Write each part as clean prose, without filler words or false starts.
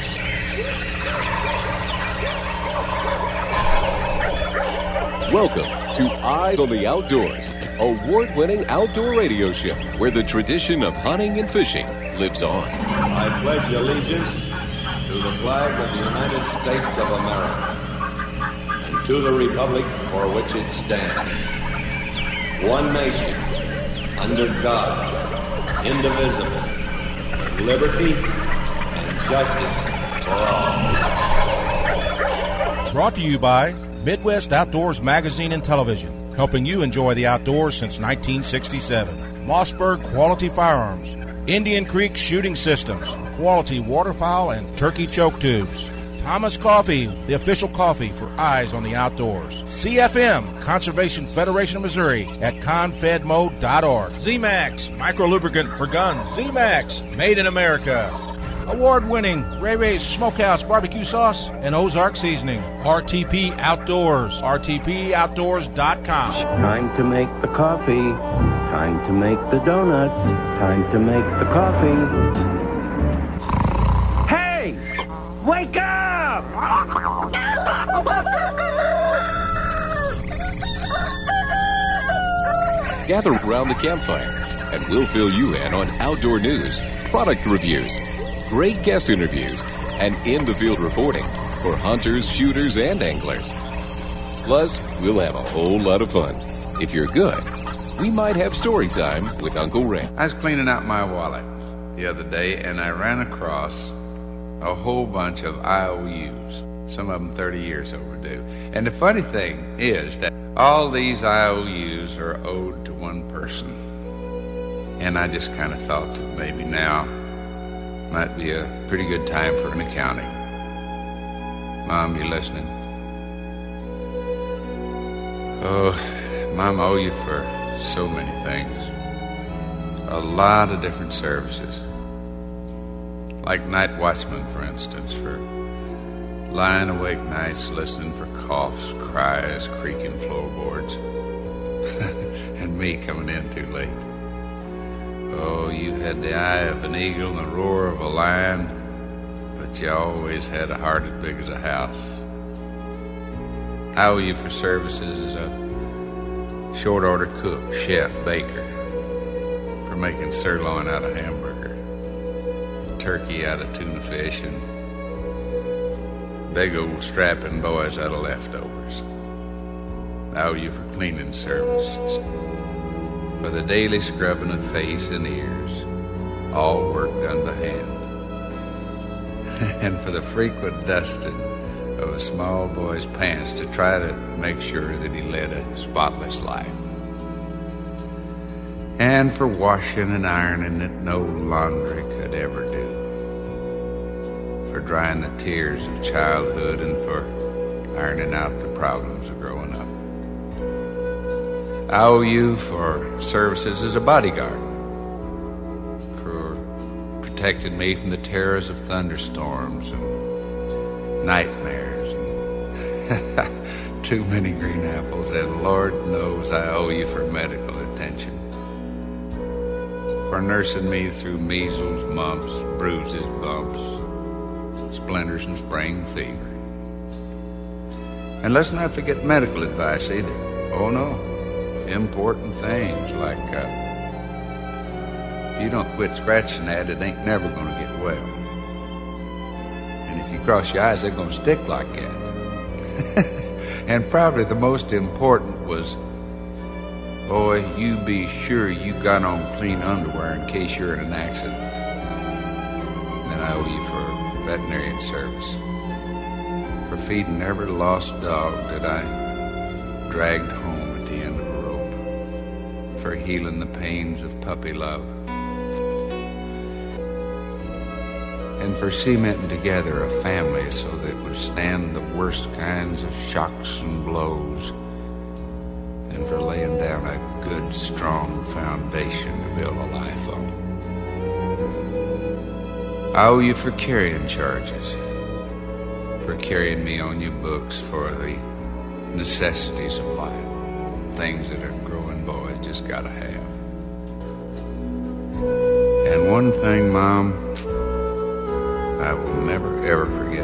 Welcome to Eyes on the Outdoors, award-winning outdoor radio show where the tradition of hunting and fishing lives on. I pledge allegiance to the flag of the United States of America and to the republic for which it stands, one nation, under God, indivisible, with liberty and justice for all. Brought to you by Midwest Outdoors Magazine and Television, helping you enjoy the outdoors since 1967. Mossberg Quality Firearms, Indian Creek Shooting Systems, quality waterfowl and turkey choke tubes. Thomas Coffee, the official coffee for Eyes on the Outdoors. CFM, Conservation Federation of Missouri at confedmo.org. Z-Max, micro lubricant for guns. Z-Max, made in America. Award-winning Ray Ray's Smokehouse Barbecue Sauce and Ozark Seasoning. RTP Outdoors. RTPOutdoors.com. Time to make the coffee. Time to make the donuts. Time to make the coffee. Hey! Wake up! Gather around the campfire, and we'll fill you in on outdoor news, product reviews, great guest interviews, and in-the-field reporting for hunters, shooters, and anglers. Plus, we'll have a whole lot of fun. If you're good, we might have story time with Uncle Ray. I was cleaning out my wallet the other day, and I ran across a whole bunch of IOUs, some of them 30 years overdue. And the funny thing is that all these IOUs are owed to one person. And I just kind of thought that maybe now might be a pretty good time for an accounting. Mom, you listening? Oh, Mom, I owe you for so many things. A lot of different services. Like night watchman, for instance, for lying awake nights listening for coughs, cries, creaking floorboards. And me coming in too late. Oh, you had the eye of an eagle and the roar of a lion, but you always had a heart as big as a house. I owe you for services as a short order cook, chef, baker, for making sirloin out of hamburger, turkey out of tuna fish, and big old strapping boys out of leftovers. I owe you for cleaning services, for the daily scrubbing of face and ears, all work done by hand, and for the frequent dusting of a small boy's pants to try to make sure that he led a spotless life, and for washing and ironing that no laundry could ever do, for drying the tears of childhood, and for ironing out the problems of growing up. I owe you for services as a bodyguard, for protecting me from the terrors of thunderstorms and nightmares and too many green apples, and Lord knows I owe you for medical attention, for nursing me through measles, mumps, bruises, bumps, splinters, and spring fever. And let's not forget medical advice either. Oh no. Important things like if you don't quit scratching at it, ain't never going to get well. And if you cross your eyes, they're going to stick like that. And probably the most important was, boy, you be sure you got on clean underwear in case you're in an accident. And then I owe you for veterinarian service, for feeding every lost dog that I dragged home at the end of a rope, for healing the pains of puppy love, and for cementing together a family so that it would stand the worst kinds of shocks and blows, and for laying down a good, strong foundation to build a life on. I owe you for carrying charges, for carrying me on your books for the necessities of life, things that a growing boy just gotta have. And one thing, Mom, I will never, ever forget.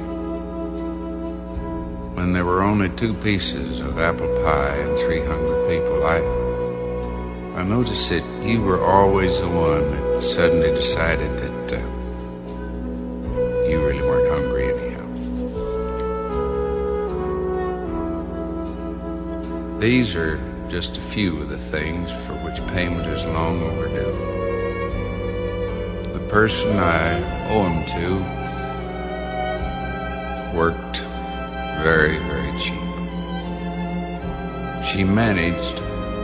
When there were only 2 pieces of apple pie and 3 hungry people, I noticed that you were always the one that suddenly decided that you really weren't hungry anyhow. These are just a few of the things for which payment is long overdue. The person I owe them to worked very, very cheap. She managed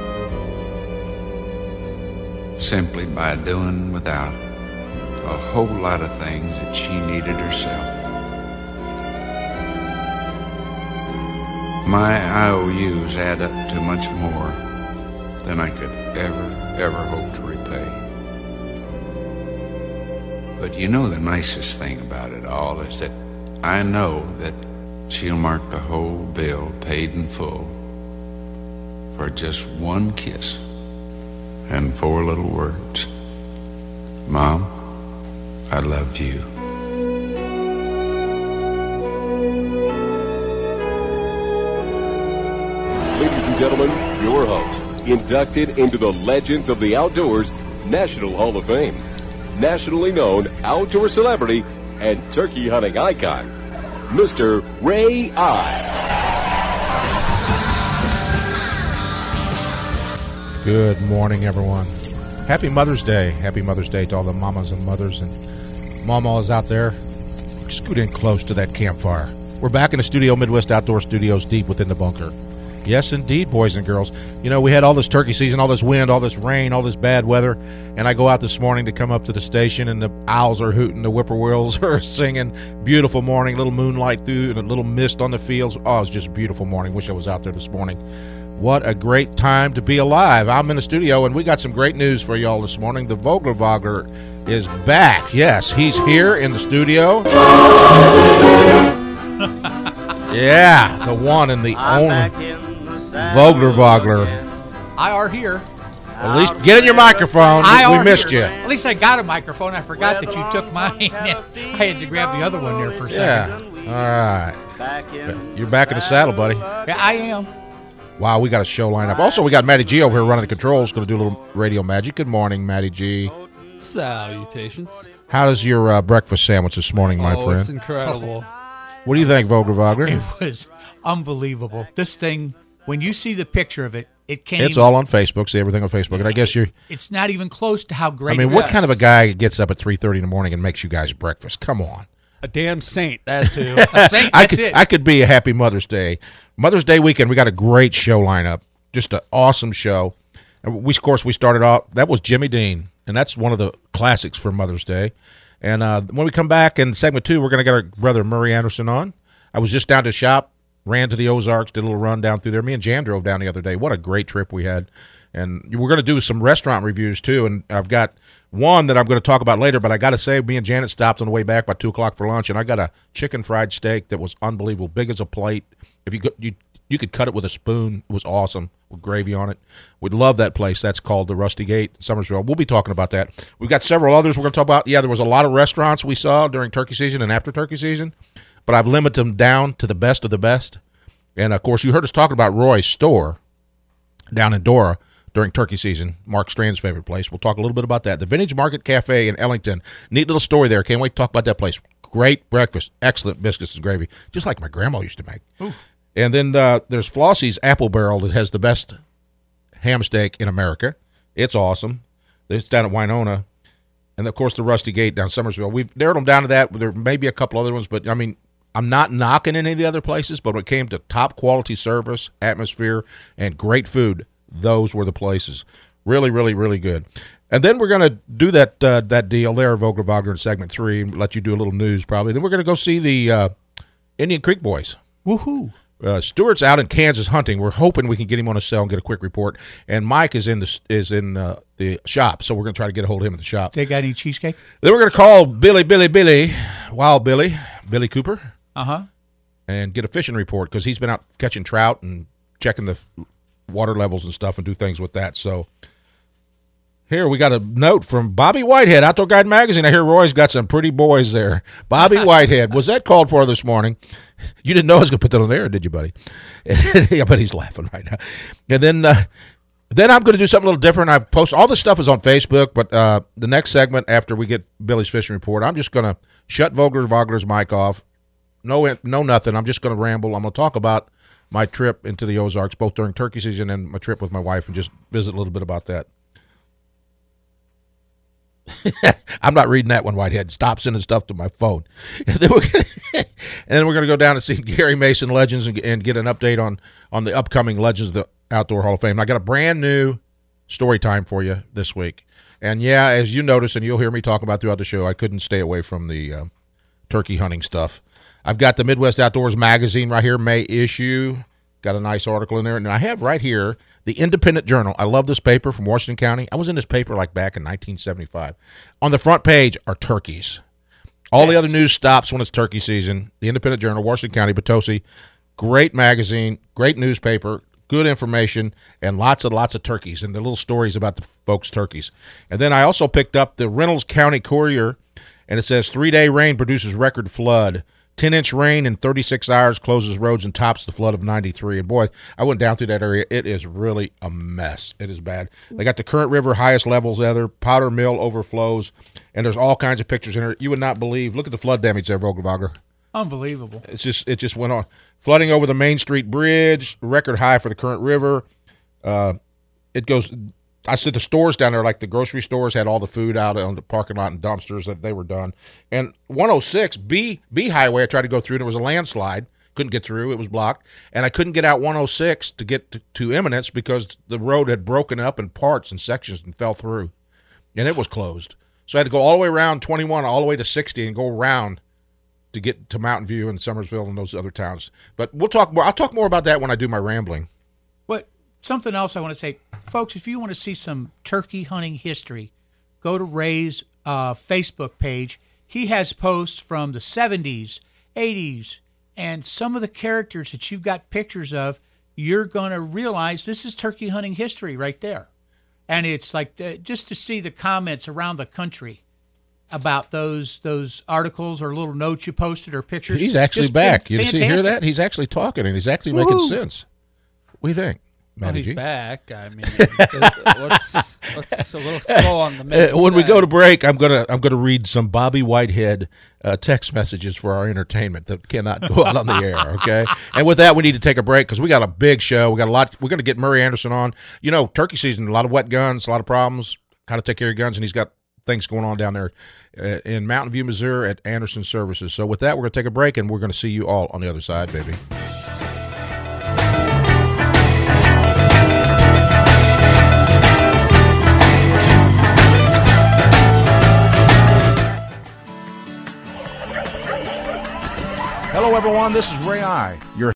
simply by doing without a whole lot of things that she needed herself. My IOUs add up to much more than I could ever hope to repay. But you know the nicest thing about it all is that I know that she'll mark the whole bill paid in full for just 1 kiss and 4 little words. Mom, I love you. Ladies and gentlemen, your host, inducted into the Legends of the Outdoors National Hall of Fame, nationally known outdoor celebrity and turkey hunting icon, Mr. Ray I. Good morning, everyone. Happy Mother's Day. Happy Mother's Day to all the mamas and mothers and mamas out there. Scoot in close to that campfire. We're back in the studio, Midwest Outdoor Studios, deep within the bunker. Yes, indeed, boys and girls. You know, we had all this turkey season, all this wind, all this rain, all this bad weather, and I go out this morning to come up to the station, and the owls are hooting, the whippoorwills are singing. Beautiful morning, little moonlight through, and a little mist on the fields. Oh, it was just a beautiful morning. Wish I was out there this morning. What a great time to be alive. I'm in the studio, and we got some great news for y'all this morning. The Vogler is back. Yes, he's here in the studio. Yeah, the one and the only Vogler. I are here. At least get in your microphone. We missed you. At least I got a microphone. I forgot that you took mine. I had to grab the other one there for a second. Yeah. All right. You're back in the saddle, buddy. Yeah, I am. Wow, we got a show lined up. Also, we got Matty G over here running the controls. Going to do a little radio magic. Good morning, Matty G. Salutations. How does your breakfast sandwich this morning, my friend? It's incredible. What do you think, Vogler? It was unbelievable. This thing, when you see the picture of it, it can't. It's all on Facebook. See everything on Facebook, and I guess it's not even close to how great. I mean, what kind of a guy gets up at 3:30 in the morning and makes you guys breakfast? Come on. A damn saint, that's who. A saint, that's it. I could be a happy Mother's Day. Mother's Day weekend, we got a great show lineup. Just an awesome show. And we started off, that was Jimmy Dean, and that's one of the classics for Mother's Day. And when we come back in segment 2, we're going to get our brother Murray Anderson on. I was just down to shop, ran to the Ozarks, did a little run down through there. Me and Jan drove down the other day. What a great trip we had. And we're going to do some restaurant reviews, too, and I've got one that I'm going to talk about later, but I got to say, me and Janet stopped on the way back by 2 o'clock for lunch, and I got a chicken fried steak that was unbelievable, big as a plate. If you could cut it with a spoon. It was awesome with gravy on it. We'd love that place. That's called the Rusty Gate in Summersville. We'll be talking about that. We've got several others we're going to talk about. Yeah, there was a lot of restaurants we saw during turkey season and after turkey season, but I've limited them down to the best of the best. And, of course, you heard us talking about Roy's store down in Dora during turkey season, Mark Strand's favorite place. We'll talk a little bit about that. The Vintage Market Cafe in Ellington. Neat little story there. Can't wait to talk about that place. Great breakfast. Excellent biscuits and gravy. Just like my grandma used to make. Ooh. And then there's Flossie's Apple Barrel that has the best ham steak in America. It's awesome. It's down at Winona. And, of course, the Rusty Gate down Summersville. We've narrowed them down to that. There may be a couple other ones, but, I mean, I'm not knocking any of the other places, but when it came to top quality service, atmosphere, and great food, those were the places. Really, really, really good. And then we're going to do that deal there, Vogler in segment 3, and let you do a little news probably. Then we're going to go see the Indian Creek Boys. Woohoo! Stuart's out in Kansas hunting. We're hoping we can get him on a cell and get a quick report. And Mike is in the shop, so we're going to try to get a hold of him at the shop. They got any cheesecake? Then we're going to call Wild Billy Cooper. Uh-huh. And get a fishing report because he's been out catching trout and checking the water levels and stuff and do things with that. So Here, we got a note from Bobby Whitehead, Outdoor Guide Magazine. I hear Roy's got some pretty boys there. Bobby Whitehead. Was that called for this morning? You didn't know I was going to put that on there, did you, buddy? Yeah, but he's laughing right now. And then I'm going to do something a little different. I've posted, all this stuff is on Facebook, but the next segment after we get Billy's Fishing Report, I'm just going to shut Vogler's mic off. No, nothing. I'm just going to ramble. I'm going to talk about my trip into the Ozarks, both during turkey season and my trip with my wife, and just visit a little bit about that. I'm not reading that one, Whitehead. Stop sending stuff to my phone. And then we're going to go down and see Gary Mason Legends and get an update on the upcoming Legends of the Outdoor Hall of Fame. And I got a brand new story time for you this week. And yeah, as you notice, and you'll hear me talk about throughout the show, I couldn't stay away from the turkey hunting stuff. I've got the Midwest Outdoors magazine right here, May issue. Got a nice article in there. And I have right here the Independent Journal. I love this paper from Washington County. I was in this paper like back in 1975. On the front page are turkeys. All the other news stops when it's turkey season. The Independent Journal, Washington County, Potosi. Great magazine, great newspaper, good information, and lots of turkeys and the little stories about the folks' turkeys. And then I also picked up the Reynolds County Courier, and it says 3-day rain produces record flood. 10-inch rain in 36 hours closes roads and tops the flood of 93. And, boy, I went down through that area. It is really a mess. It is bad. They got the Current River highest levels ever. Powder Mill overflows. And there's all kinds of pictures in there. You would not believe. Look at the flood damage there, Vogelwager. Unbelievable. It just went on. Flooding over the Main Street Bridge, record high for the Current River. It goes – I said the stores down there, like the grocery stores, had all the food out on the parking lot and dumpsters that they were done. And 106, B Highway, I tried to go through, and there was a landslide. Couldn't get through. It was blocked. And I couldn't get out 106 to get to Eminence because the road had broken up in parts and sections and fell through. And it was closed. So I had to go all the way around 21, all the way to 60, and go around to get to Mountain View and Summersville and those other towns. But we'll talk more. I'll talk more about that when I do my rambling. But something else I want to say. Folks, if you want to see some turkey hunting history, go to Ray's Facebook page. He has posts from the 70s, 80s, and some of the characters that you've got pictures of, you're going to realize this is turkey hunting history right there. And it's like just to see the comments around the country about those articles or little notes you posted or pictures. He's actually back. You hear that? He's actually talking, and he's actually making sense. What do you think? Well, he's back. I mean, what's a little slow on the minute. When we go to break, I'm gonna read some Bobby Whitehead text messages for our entertainment that cannot go out on the air. Okay, and with that, we need to take a break because we got a big show. We got a lot. We're going to get Murray Anderson on. You know, turkey season, a lot of wet guns, a lot of problems. How to take care of your guns, and he's got things going on down there in Mountain View, Missouri at Anderson Services. So with that, we're going to take a break, and we're going to see you all on the other side, baby. Hello, everyone. This is Ray I, your